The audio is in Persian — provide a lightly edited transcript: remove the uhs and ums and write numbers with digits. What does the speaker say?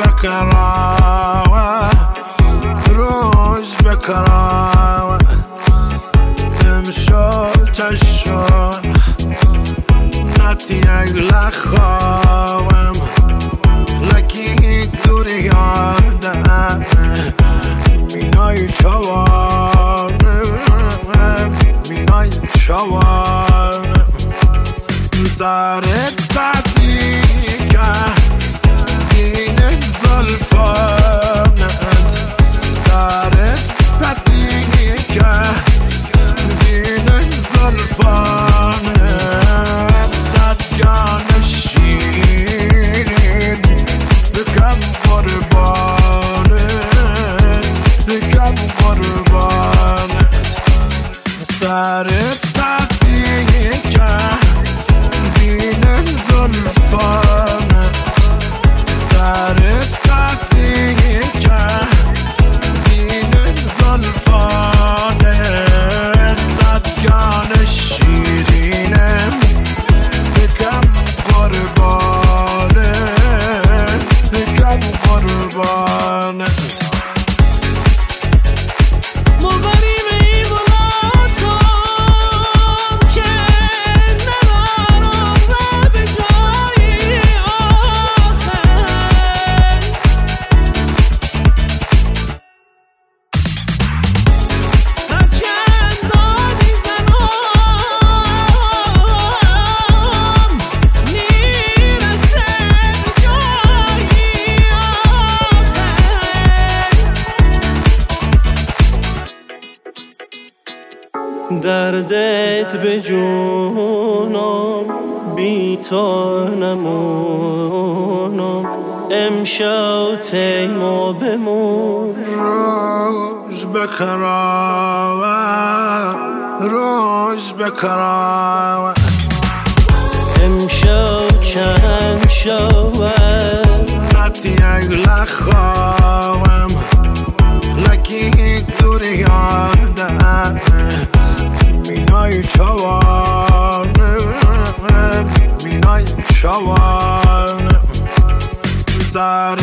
بکراوه روش بکراوه امشو چشو نتی اگل خواهم لکی دوری یادم بینای شوانم بینای شوانم سرت بطی که دینه زلفانت سرت بطی که دینه زلفانت ددگان شیرین بکم قربانت بکم قربانت سرت بطی که دینه زلفانت سرت بطی که دینه زلفانت ددگان شیرینم بکم قربانت بکم قربانت دردت به جونم بی تو نمونم امشب تیما بمون روش بکراوه روش بکراوه امشب چند شود نتی اگل خواهم لکی دوری یادم بینای شوانم بینای شوانم سر